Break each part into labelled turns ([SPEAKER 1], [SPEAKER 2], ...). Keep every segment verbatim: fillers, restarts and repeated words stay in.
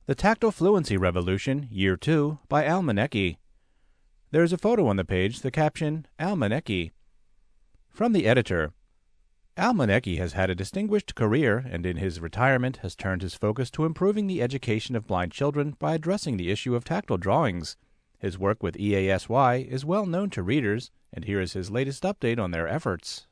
[SPEAKER 1] The Tactile Fluency Revolution, Year two, by Al Manecki. There is a photo on the page, the caption, Al Manecki. From the editor. Al Manecki has had a distinguished career and in his retirement has turned his focus to improving the education of blind children by addressing the issue of tactile drawings. His work with E A S Y is well known to readers, and here is his latest update on their efforts.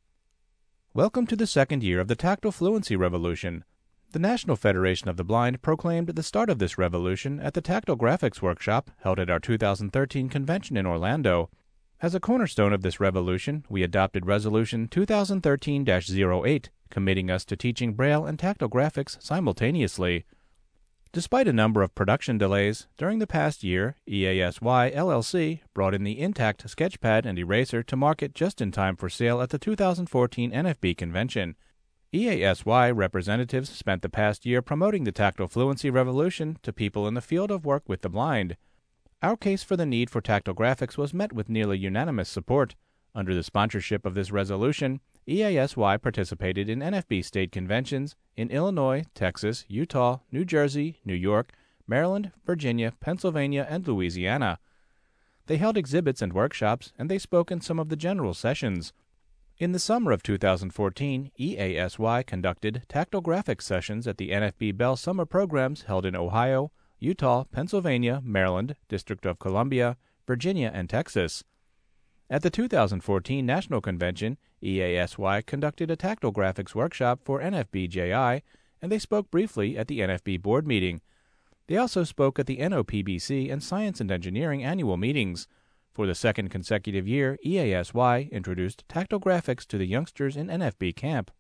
[SPEAKER 1] Welcome to the second year of the Tactile Fluency Revolution. The National Federation of the Blind proclaimed the start of this revolution at the Tactile Graphics Workshop held at our two thousand thirteen convention in Orlando. As a cornerstone of this revolution, we adopted Resolution two thousand thirteen dash oh eight, committing us to teaching Braille and tactile graphics simultaneously. Despite a number of production delays, during the past year, E A S Y L L C brought in the Intact Sketchpad and Eraser to market just in time for sale at the two thousand fourteen N F B convention. E A S Y representatives spent the past year promoting the tactile fluency revolution to people in the field of work with the blind. Our case for the need for tactile graphics was met with nearly unanimous support. Under the sponsorship of this resolution, E A S Y participated in N F B state conventions in Illinois, Texas, Utah, New Jersey, New York, Maryland, Virginia, Pennsylvania, and Louisiana. They held exhibits and workshops, and they spoke in some of the general sessions. In the summer of two thousand fourteen, E A S Y conducted tactile graphics sessions at the N F B Bell Summer Programs held in Ohio, Utah, Pennsylvania, Maryland, District of Columbia, Virginia, and Texas. At the two thousand fourteen National Convention, E A S Y conducted a tactile graphics workshop for N F B J I, and they spoke briefly at the N F B board meeting. They also spoke at the N O P B C and Science and Engineering annual meetings. For the second consecutive year, E A S Y introduced tactile graphics to the youngsters in N F B camp.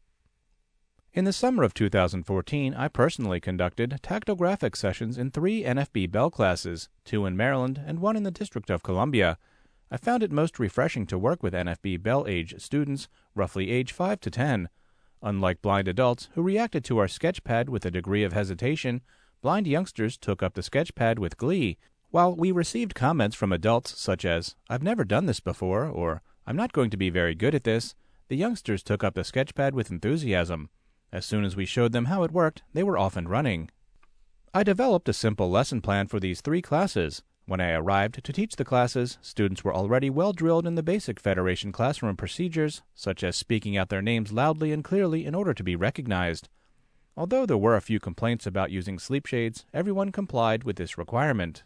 [SPEAKER 1] In the summer of two thousand fourteen, I personally conducted tactile graphics sessions in three N F B Bell classes, two in Maryland and one in the District of Columbia. I found it most refreshing to work with N F B Bell age students, roughly age five to ten. Unlike blind adults who reacted to our sketchpad with a degree of hesitation, blind youngsters took up the sketchpad with glee. While we received comments from adults such as, "I've never done this before," or "I'm not going to be very good at this," the youngsters took up the sketchpad with enthusiasm. As soon as we showed them how it worked, they were off and running. I developed a simple lesson plan for these three classes. When I arrived to teach the classes, students were already well drilled in the basic Federation classroom procedures, such as speaking out their names loudly and clearly in order to be recognized. Although there were a few complaints about using sleep shades, everyone complied with this requirement.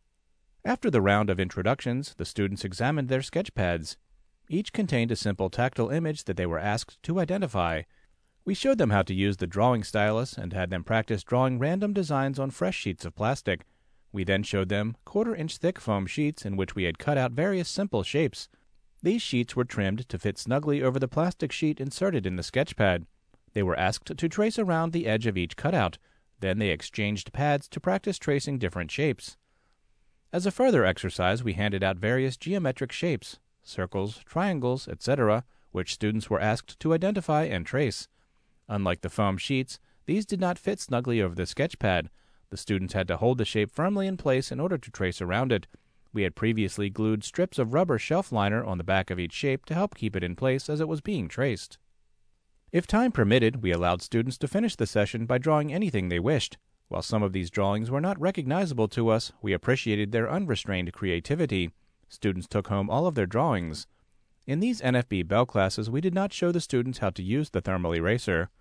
[SPEAKER 1] After the round of introductions, the students examined their sketchpads. Each contained a simple tactile image that they were asked to identify. We showed them how to use the drawing stylus and had them practice drawing random designs on fresh sheets of plastic. We then showed them quarter-inch thick foam sheets in which we had cut out various simple shapes. These sheets were trimmed to fit snugly over the plastic sheet inserted in the sketchpad. They were asked to trace around the edge of each cutout. Then they exchanged pads to practice tracing different shapes. As a further exercise, we handed out various geometric shapes, circles, triangles, et cetera, which students were asked to identify and trace. Unlike the foam sheets, these did not fit snugly over the sketchpad. The students had to hold the shape firmly in place in order to trace around it. We had previously glued strips of rubber shelf liner on the back of each shape to help keep it in place as it was being traced. If time permitted, we allowed students to finish the session by drawing anything they wished. While some of these drawings were not recognizable to us, we appreciated their unrestrained creativity. Students took home all of their drawings. In these N F B Bell classes, we did not show the students how to use the thermal eraser.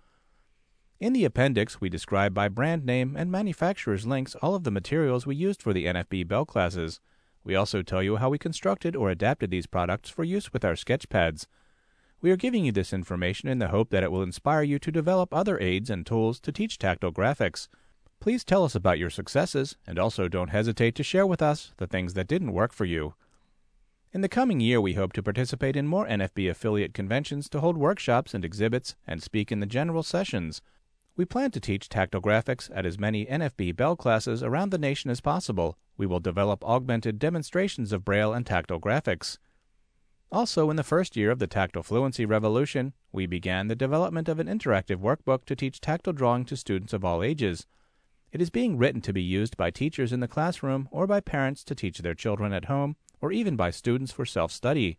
[SPEAKER 1] In the appendix, we describe by brand name and manufacturer's links all of the materials we used for the N F B Bell classes. We also tell you how we constructed or adapted these products for use with our sketchpads. We are giving you this information in the hope that it will inspire you to develop other aids and tools to teach tactile graphics. Please tell us about your successes, and also don't hesitate to share with us the things that didn't work for you. In the coming year, we hope to participate in more N F B affiliate conventions to hold workshops and exhibits and speak in the general sessions. We plan to teach tactile graphics at as many N F B Bell classes around the nation as possible. We will develop augmented demonstrations of Braille and tactile graphics. Also, in the first year of the Tactile Fluency Revolution, we began the development of an interactive workbook to teach tactile drawing to students of all ages. It is being written to be used by teachers in the classroom or by parents to teach their children at home, or even by students for self-study.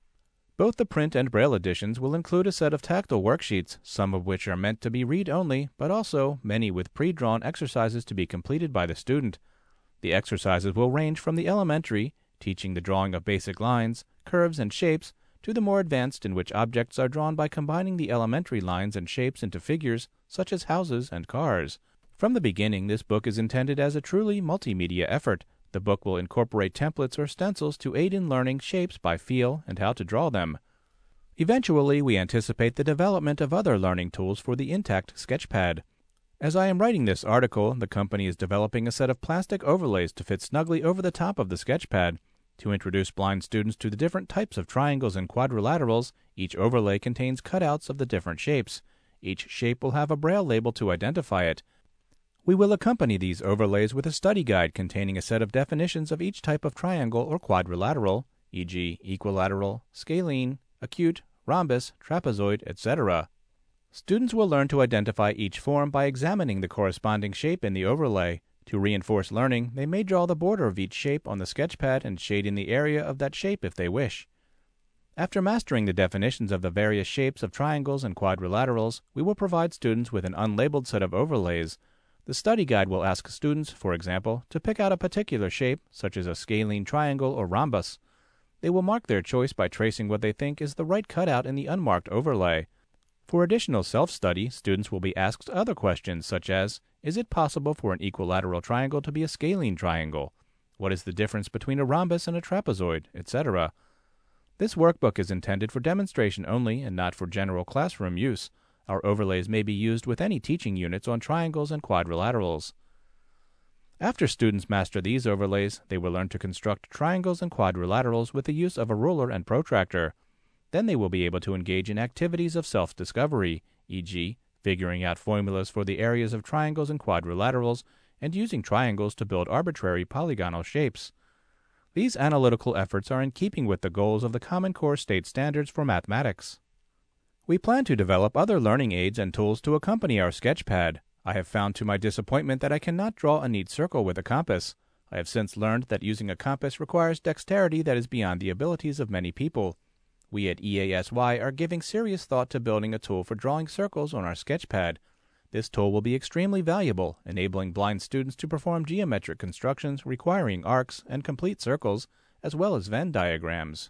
[SPEAKER 1] Both the print and braille editions will include a set of tactile worksheets, some of which are meant to be read-only, but also many with pre-drawn exercises to be completed by the student. The exercises will range from the elementary, teaching the drawing of basic lines, curves, and shapes, to the more advanced in which objects are drawn by combining the elementary lines and shapes into figures, such as houses and cars. From the beginning, this book is intended as a truly multimedia effort. The book will incorporate templates or stencils to aid in learning shapes by feel and how to draw them. Eventually, we anticipate the development of other learning tools for the Intact Sketchpad. As I am writing this article, the company is developing a set of plastic overlays to fit snugly over the top of the Sketchpad. To introduce blind students to the different types of triangles and quadrilaterals, each overlay contains cutouts of the different shapes. Each shape will have a braille label to identify it. We will accompany these overlays with a study guide containing a set of definitions of each type of triangle or quadrilateral, for example equilateral, scalene, acute, rhombus, trapezoid, et cetera. Students will learn to identify each form by examining the corresponding shape in the overlay. To reinforce learning, they may draw the border of each shape on the sketchpad and shade in the area of that shape if they wish. After mastering the definitions of the various shapes of triangles and quadrilaterals, we will provide students with an unlabeled set of overlays. The study guide will ask students, for example, to pick out a particular shape, such as a scalene triangle or rhombus. They will mark their choice by tracing what they think is the right cutout in the unmarked overlay. For additional self-study, students will be asked other questions such as, is it possible for an equilateral triangle to be a scalene triangle? What is the difference between a rhombus and a trapezoid, et cetera? This workbook is intended for demonstration only and not for general classroom use. Our overlays may be used with any teaching units on triangles and quadrilaterals. After students master these overlays, they will learn to construct triangles and quadrilaterals with the use of a ruler and protractor. Then they will be able to engage in activities of self-discovery, for example, figuring out formulas for the areas of triangles and quadrilaterals, and using triangles to build arbitrary polygonal shapes. These analytical efforts are in keeping with the goals of the Common Core State Standards for Mathematics. We plan to develop other learning aids and tools to accompany our Sketchpad. I have found to my disappointment that I cannot draw a neat circle with a compass. I have since learned that using a compass requires dexterity that is beyond the abilities of many people. We at E A S Y are giving serious thought to building a tool for drawing circles on our Sketchpad. This tool will be extremely valuable, enabling blind students to perform geometric constructions requiring arcs and complete circles, as well as Venn diagrams.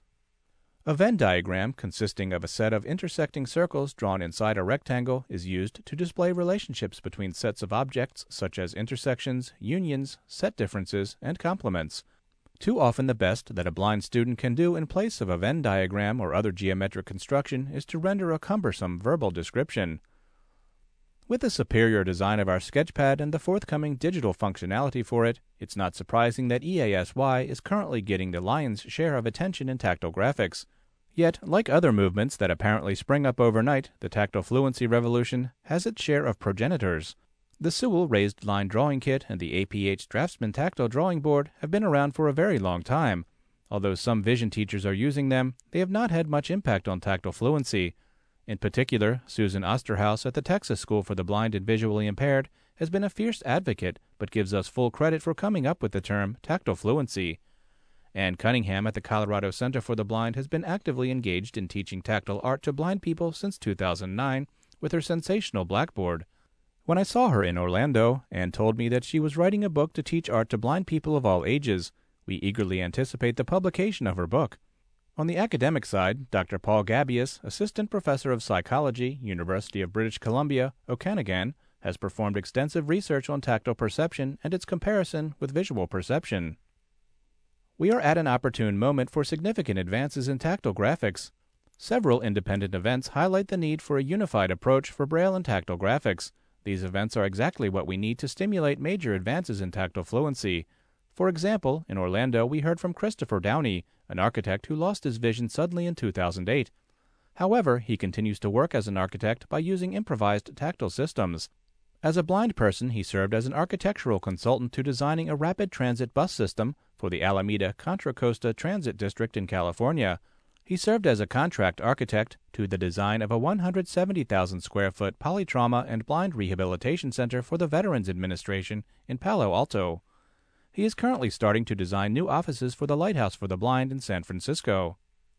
[SPEAKER 1] A Venn diagram, consisting of a set of intersecting circles drawn inside a rectangle, is used to display relationships between sets of objects such as intersections, unions, set differences, and complements. Too often the best that a blind student can do in place of a Venn diagram or other geometric construction is to render a cumbersome verbal description. With the superior design of our Sketchpad and the forthcoming digital functionality for it, it's not surprising that E A S Y is currently getting the lion's share of attention in tactile graphics. Yet, like other movements that apparently spring up overnight, the tactile fluency revolution has its share of progenitors. The Sewell Raised Line Drawing Kit and the A P H Draftsman Tactile Drawing Board have been around for a very long time. Although some vision teachers are using them, they have not had much impact on tactile fluency. In particular, Susan Osterhaus at the Texas School for the Blind and Visually Impaired has been a fierce advocate, but gives us full credit for coming up with the term tactile fluency. Ann Cunningham at the Colorado Center for the Blind has been actively engaged in teaching tactile art to blind people since two thousand nine with her sensational Blackboard. When I saw her in Orlando, Ann told me that she was writing a book to teach art to blind people of all ages. We eagerly anticipate the publication of her book. On the academic side, Doctor Paul Gabius, Assistant Professor of Psychology, University of British Columbia, Okanagan, has performed extensive research on tactile perception and its comparison with visual perception. We are at an opportune moment for significant advances in tactile graphics. Several independent events highlight the need for a unified approach for Braille and tactile graphics. These events are exactly what we need to stimulate major advances in tactile fluency. For example, in Orlando, we heard from Christopher Downey, an architect who lost his vision suddenly in two thousand eight. However, he continues to work as an architect by using improvised tactile systems. As a blind person, he served as an architectural consultant to designing a rapid transit bus system for the Alameda Contra Costa Transit District in California. He served as a contract architect to the design of a one hundred seventy thousand square foot polytrauma and blind rehabilitation center for the Veterans Administration in Palo Alto. He is currently starting to design new offices for the Lighthouse for the Blind in San Francisco.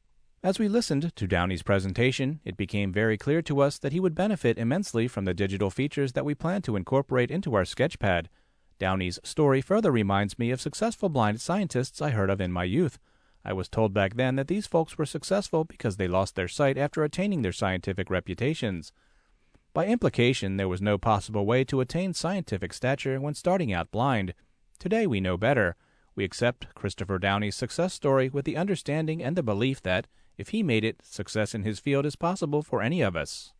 [SPEAKER 1] As we listened to Downey's presentation, it became very clear to us that he would benefit immensely from the digital features that we plan to incorporate into our Sketchpad. Downey's story further reminds me of successful blind scientists I heard of in my youth. I was told back then that these folks were successful because they lost their sight after attaining their scientific reputations. By implication, there was no possible way to attain scientific stature when starting out blind. Today we know better. We accept Christopher Downey's success story with the understanding and the belief that, if he made it, success in his field is possible for any of us.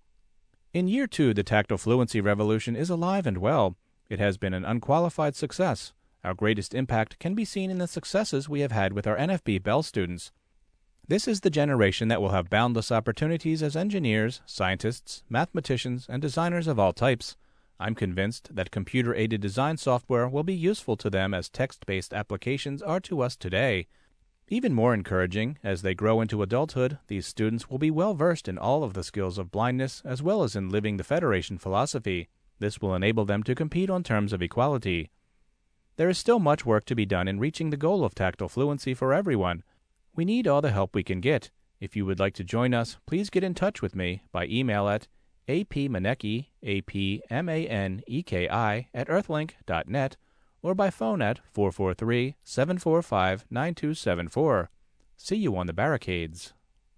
[SPEAKER 1] In year two, the tactile fluency revolution is alive and well. It has been an unqualified success. Our greatest impact can be seen in the successes we have had with our N F B Bell students. This is the generation that will have boundless opportunities as engineers, scientists, mathematicians, and designers of all types. I'm convinced that computer-aided design software will be useful to them as text-based applications are to us today. Even more encouraging, as they grow into adulthood, these students will be well-versed in all of the skills of blindness as well as in living the Federation philosophy. This will enable them to compete on terms of equality. There is still much work to be done in reaching the goal of tactile fluency for everyone. We need all the help we can get. If you would like to join us, please get in touch with me by email at apmaneki, A P M A N E K I, at earthlink dot net, or by phone at four four three, seven four five, nine two seven four. See you on the barricades.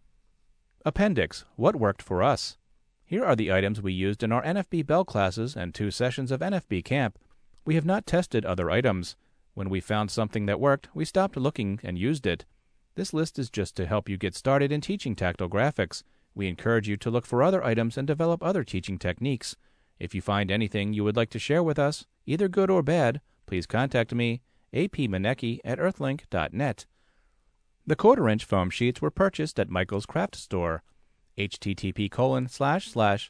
[SPEAKER 1] Appendix: What worked for us? Here are the items we used in our N F B Bell classes and two sessions of N F B Camp. We have not tested other items. When we found something that worked, we stopped looking and used it. This list is just to help you get started in teaching tactile graphics. We encourage you to look for other items and develop other teaching techniques. If you find anything you would like to share with us, either good or bad, please contact me, apmaneki at earthlink dot net. The quarter-inch foam sheets were purchased at Michael's Craft Store. http colon slash slash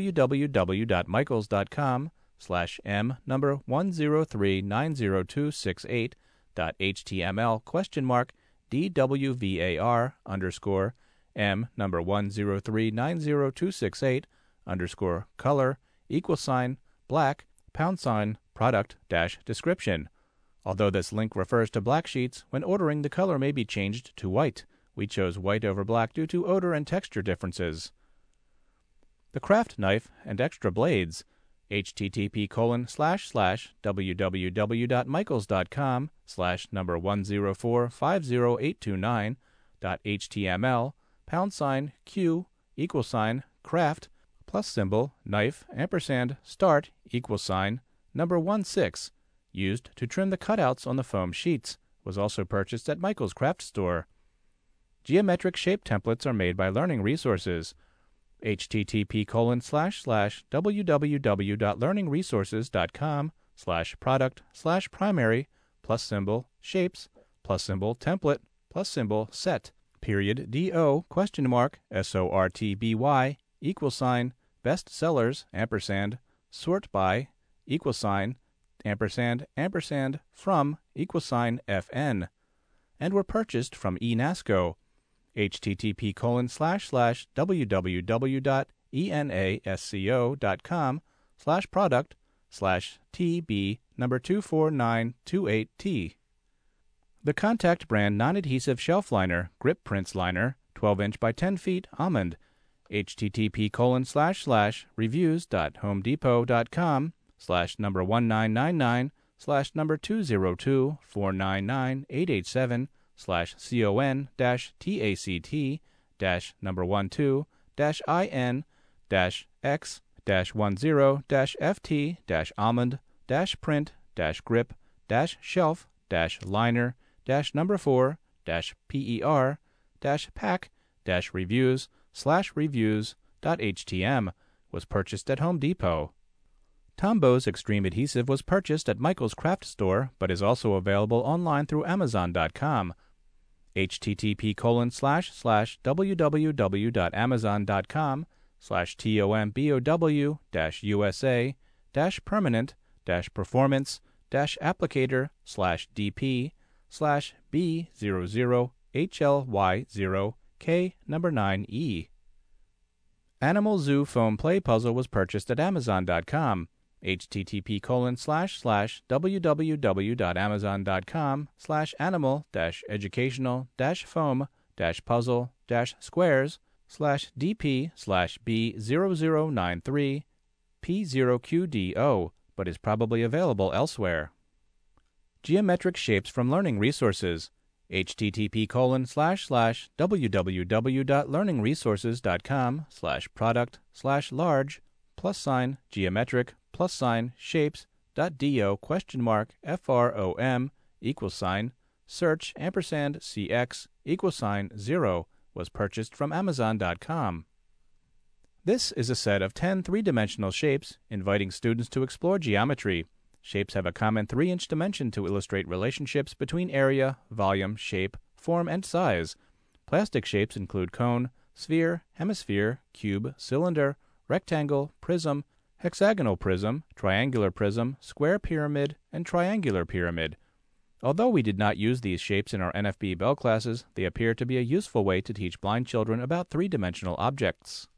[SPEAKER 1] www.michaels.com slash m number one zero three nine zero two six eight dot html question mark dwvar underscore m number one zero three nine zero two six eight underscore color equal sign black pound sign product dash description. Although this link refers to black sheets, when ordering the color may be changed to white. We chose white over black due to odor and texture differences. The craft knife and extra blades. http colon slash slash www.michaels.com slash number one zero four five zero eight two nine dot html pound sign q equal sign craft plus symbol knife ampersand start equal sign number one six used to trim the cutouts on the foam sheets. Was also purchased at Michael's Craft Store. Geometric shape templates are made by Learning Resources. http colon slash slash www.learningresources.com slash product slash primary plus symbol shapes plus symbol template plus symbol set period do question mark sortby equal sign best sellers ampersand sort by equal sign ampersand ampersand from equal sign fn and were purchased from eNASCO. http colon slash slash www.enasco.com slash product slash tb number two four nine two eight t. The Contact brand non-adhesive shelf liner, grip prints liner, twelve inch by ten feet, almond. http colon slash slash reviews.homedepot.com slash number one nine nine nine slash number two zero two four nine nine eight eight seven slash con dash tact dash number one two dash in dash x dash one zero dash ft dash almond dash print dash grip dash shelf dash liner dash number four dash per dash pack dash reviews slash reviews dot htm was purchased at Home Depot. Tombow Extreme Adhesive was purchased at Michael's Craft Store, but is also available online through amazon dot com. http colon slash slash www.amazon.com slash tombow dash usa dash permanent dash performance dash applicator slash dp slash b zero zero hly zero k number nine e. Animal Zoo Foam Play Puzzle was purchased at amazon dot com. http colon slash slash www.amazon.com slash animal dash educational dash foam puzzle squares slash dp slash b zero zero nine three p zero q d o, but is probably available elsewhere. Geometric shapes from learning resources. http colon slash slash www.learningresources.com slash product slash large plus sign geometric plus sign shapes dot do question mark from equals sign search ampersand cx equals sign zero was purchased from amazon dot com. This is a set of ten three-dimensional shapes inviting students to explore geometry. Shapes have a common three inch dimension to illustrate relationships between area, volume, shape, form, and size. Plastic shapes include cone, sphere, hemisphere, cube, cylinder, rectangle, prism, hexagonal prism, triangular prism, square pyramid, and triangular pyramid. Although we did not use these shapes in our N F B Bell classes, they appear to be a useful way to teach blind children about three-dimensional objects.